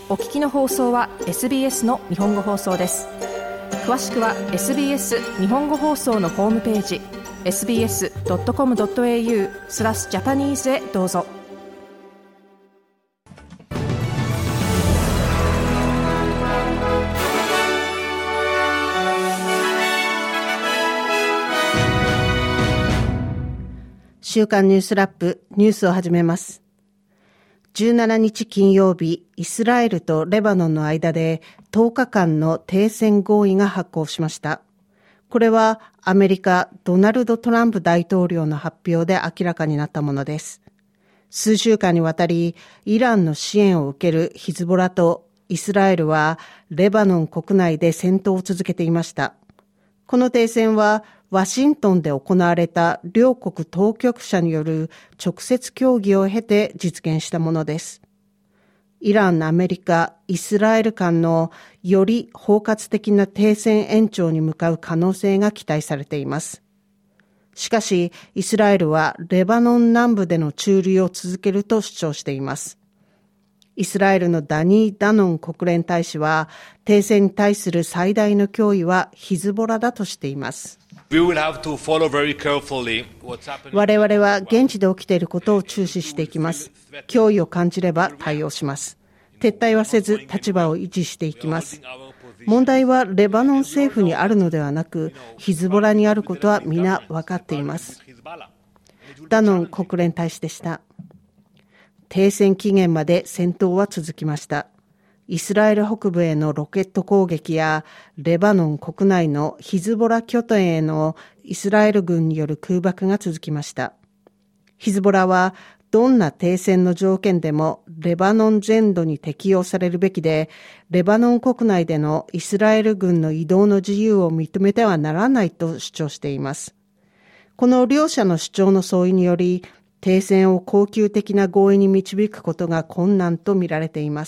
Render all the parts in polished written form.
お聞きの放送は SBS の日本語放送です。詳しくは SBS 日本語放送のホームページ sbs.com.au/Japanese へどうぞ。 週刊ニュースラップニュースを始めます。17日金曜日、イスラエルとレバノンの間で10日間の停戦合意が発効しました。これはアメリカドナルド・トランプ大統領の発表で明らかになったものです。数週間にわたりイランの支援を受けるヒズボラとイスラエルはレバノン国内で戦闘を続けていました。この停戦はワシントンで行われた両国当局者による直接協議を経て実現したものです。イラン、アメリカ、イスラエル間のより包括的な停戦延長に向かう可能性が期待されています。しかし、イスラエルはレバノン南部での駐留を続けると主張しています。イスラエルのダニー・ダノン国連大使は、停戦に対する最大の脅威はヒズボラだとしています。我々は現地で起きていることを注視していきます。脅威を感じれば対応します。撤退はせず立場を維持していきます。問題はレバノン政府にあるのではなく、ヒズボラにあることは皆分かっています。ダノン国連大使でした。停戦期限まで戦闘は続きました。イスラエル北部へのロケット攻撃やレバノン国内のヒズボラ拠点へのイスラエル軍による空爆が続きました。ヒズボラはどんな停戦の条件でもレバノン全土に適用されるべきで、レバノン国内でのイスラエル軍の移動の自由を認めてはならないと主張しています。この両者の主張の相違により、停戦を恒久的な合意に導くことが困難と見られています。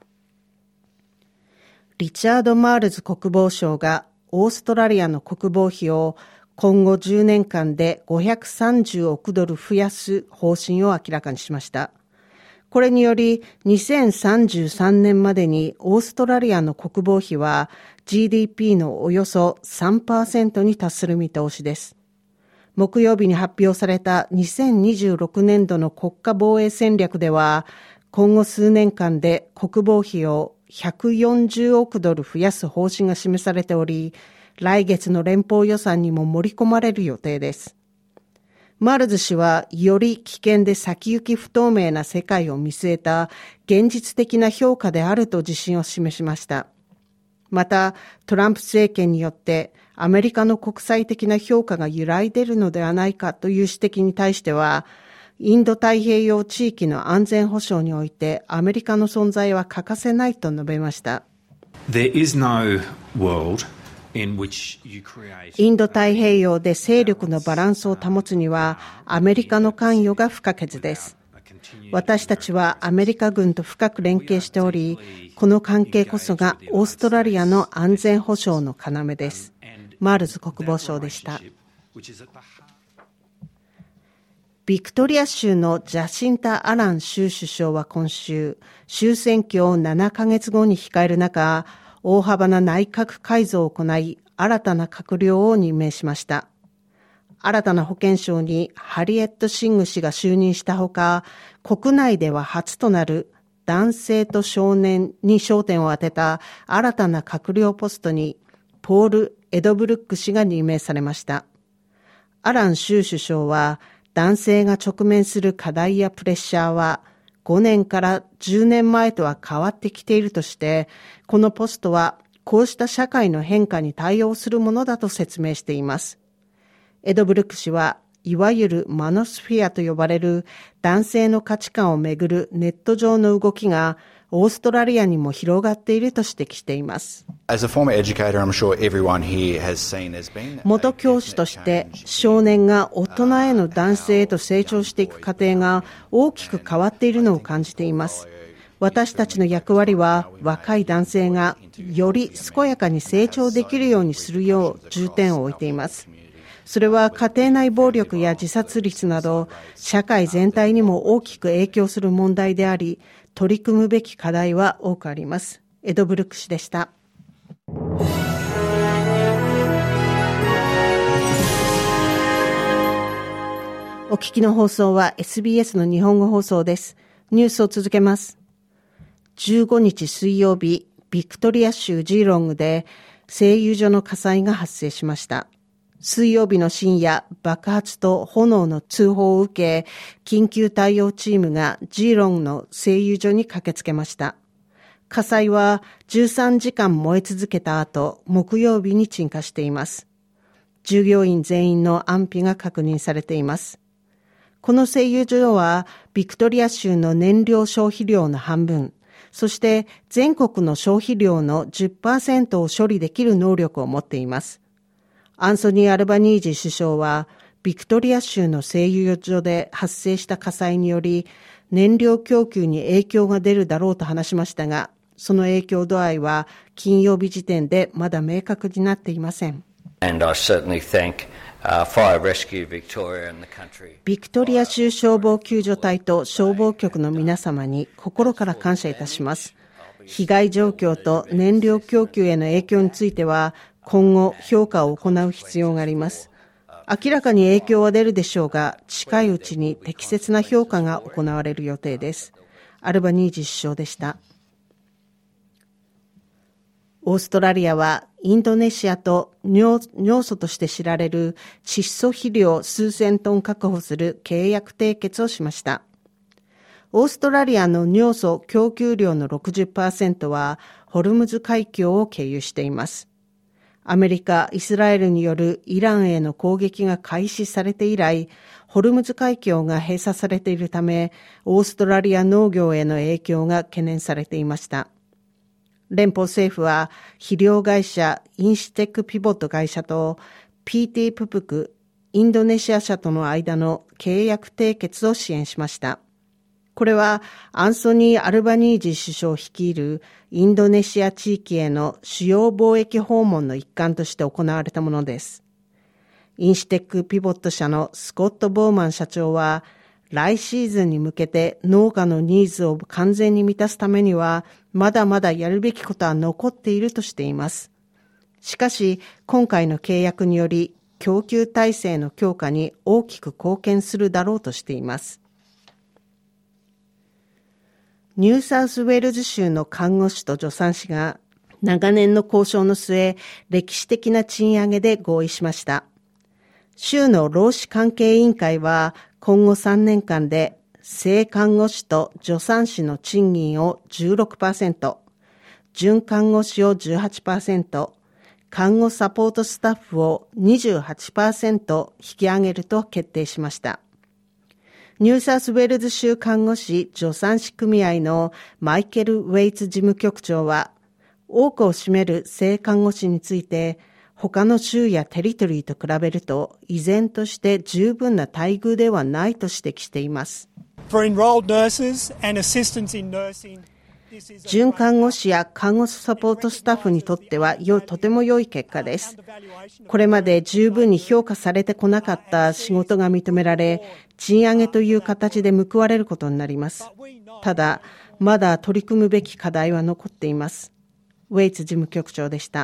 リチャード・マールズ国防相がオーストラリアの国防費を今後10年間で530億ドル増やす方針を明らかにしました。これにより2033年までにオーストラリアの国防費は GDP のおよそ 3% に達する見通しです。木曜日に発表された2026年度の国家防衛戦略では、今後数年間で国防費を140億ドル増やす方針が示されており、来月の連邦予算にも盛り込まれる予定です。マールズ氏は、より危険で先行き不透明な世界を見据えた現実的な評価であると自信を示しました。また、トランプ政権によってアメリカの国際的な評価が揺らいでいるのではないかという指摘に対しては、インド太平洋地域の安全保障においてアメリカの存在は欠かせないと述べました。インド太平洋で勢力のバランスを保つにはアメリカの関与が不可欠です。私たちはアメリカ軍と深く連携しており、この関係こそがオーストラリアの安全保障の要です。マールズ国防相でした。ビクトリア州のジャシンタ・アラン州首相は今週、州選挙を7ヶ月後に控える中、大幅な内閣改造を行い、新たな閣僚を任命しました。新たな保健相にハリエット・シング氏が就任したほか、国内では初となる男性と少年に焦点を当てた新たな閣僚ポストにポール・エドブルック氏が任命されました。アラン州首相は、男性が直面する課題やプレッシャーは5年から10年前とは変わってきているとして、このポストはこうした社会の変化に対応するものだと説明しています。エドブルック氏は、いわゆるマノスフィアと呼ばれる男性の価値観をめぐるネット上の動きがオーストラリアにも広がっていると指摘しています。元教師として少年が大人への男性へと成長していく過程が大きく変わっているのを感じています。私たちの役割は若い男性がより健やかに成長できるようにするよう重点を置いています。それは家庭内暴力や自殺率など社会全体にも大きく影響する問題であり、 取り組むべき課題は多くあります。エドブルック氏でした。お聞きの放送は SBS の日本語放送です。ニュースを続けます。15日水曜日、ビクトリア州ジーロングで製油所の火災が発生しました。水曜日の深夜、爆発と炎の通報を受け、緊急対応チームがジーロングの製油所に駆けつけました。火災は13時間燃え続けた後、木曜日に鎮火しています。従業員全員の安否が確認されています。この製油所はビクトリア州の燃料消費量の半分、そして全国の消費量の 10% を処理できる能力を持っています。アンソニー・アルバニージー首相はビクトリア州の製油所で発生した火災により燃料供給に影響が出るだろうと話しましたが、その影響度合いは金曜日時点でまだ明確になっていません。ビクトリア州消防救助隊と消防局の皆様に心から感謝いたします。被害状況と燃料供給への影響については今後評価を行う必要があります。明らかに影響は出るでしょうが、近いうちに適切な評価が行われる予定です。アルバニージー首相でした。オーストラリアはインドネシアと尿素として知られる窒素肥料数千トン確保する契約締結をしました。オーストラリアの尿素供給量の 60% はホルムズ海峡を経由しています。アメリカ、イスラエルによるイランへの攻撃が開始されて以来、ホルムズ海峡が閉鎖されているため、オーストラリア農業への影響が懸念されていました。連邦政府は肥料会社インシテックピボット会社と PT ププクインドネシア社との間の契約締結を支援しました。これはアンソニー・アルバニージー首相率いるインドネシア地域への主要貿易訪問の一環として行われたものです。インシテックピボット社のスコット・ボーマン社長は来シーズンに向けて農家のニーズを完全に満たすためにはまだまだやるべきことは残っているとしています。しかし今回の契約により供給体制の強化に大きく貢献するだろうとしています。ニューサウスウェールズ州の看護師と助産師が長年の交渉の末、歴史的な賃上げで合意しました。州の労使関係委員会は今後3年間で正看護師と助産師の賃金を 16%、準看護師を 18%、看護サポートスタッフを 28% 引き上げると決定しました。ニューサウスウェールズ州看護師助産師組合のマイケル・ウェイツ事務局長は、多くを占める正看護師について、他の州やテリトリーと比べると依然として十分な待遇ではないと指摘しています。準看護師や看護サポートスタッフにとってはとても良い結果です。これまで十分に評価されてこなかった仕事が認められ、賃上げという形で報われることになります。ただ、まだ取り組むべき課題は残っています。ウェイツ事務局長でした。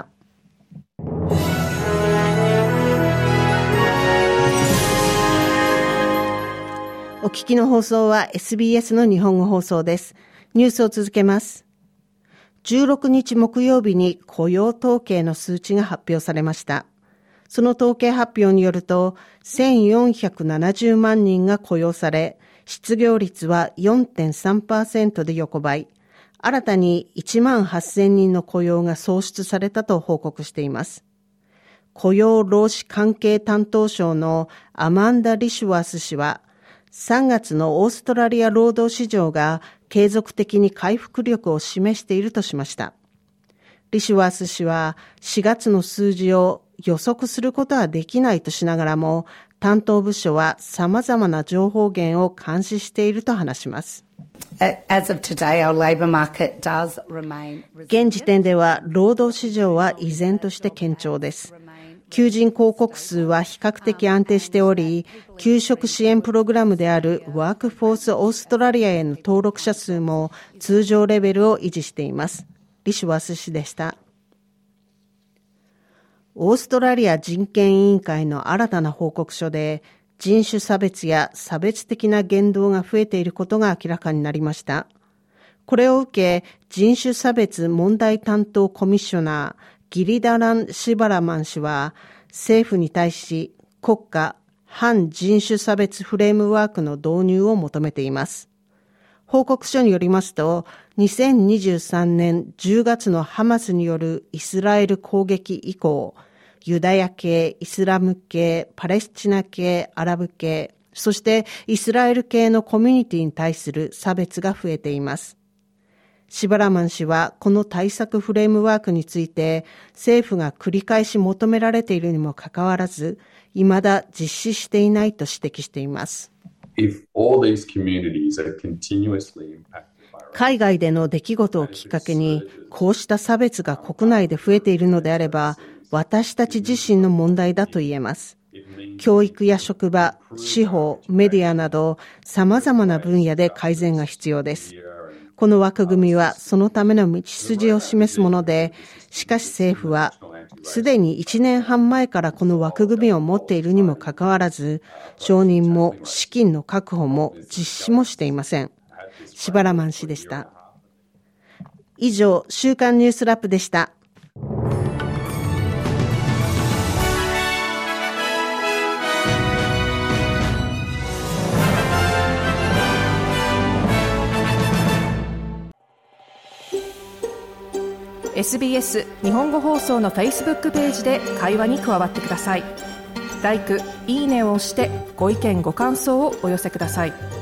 お聞きの放送は SBS の日本語放送です。ニュースを続けます。16日木曜日に雇用統計の数値が発表されました。その統計発表によると、1470万人が雇用され、失業率は 4.3% で横ばい、新たに1万8000人の雇用が創出されたと報告しています。雇用労使関係担当省のアマンダ・リシュワース氏は、3月のオーストラリア労働市場が継続的に回復力を示しているとしました。リシュワース氏は4月の数字を予測することはできないとしながらも、担当部署は様々な情報源を監視していると話します。現時点では労働市場は依然として堅調です。 求人広告数は比較的安定しており、求職支援プログラムであるワークフォースオーストラリアへの登録者数も通常レベルを維持しています。リシュワス氏でした。オーストラリア人権委員会の新たな報告書で、人種差別や差別的な言動が増えていることが明らかになりました。これを受け、人種差別問題担当コミッショナー、ギリダラン・シバラマン氏は、政府に対し国家反人種差別フレームワークの導入を求めています。報告書によりますと、2023年10月のハマスによるイスラエル攻撃以降、ユダヤ系、イスラム系、パレスチナ系、アラブ系、そしてイスラエル系のコミュニティに対する差別が増えています。シバラマン氏はこの対策フレームワークについて政府が繰り返し求められているにもかかわらず、未だ実施していないと指摘しています。海外での出来事をきっかけにこうした差別が国内で増えているのであれば、私たち自身の問題だと言えます。教育や職場、司法、メディアなど様々な分野で改善が必要です。この枠組みはそのための道筋を示すもので、しかし政府はすでに1年半前からこの枠組みを持っているにもかかわらず、承認も資金の確保も実施もしていません。シバラマン氏でした。以上、週刊ニュースラップでした。 SBS 日本語放送の Facebook ページで会話に加わってください。LIKE、いいねを押してご意見ご感想をお寄せください。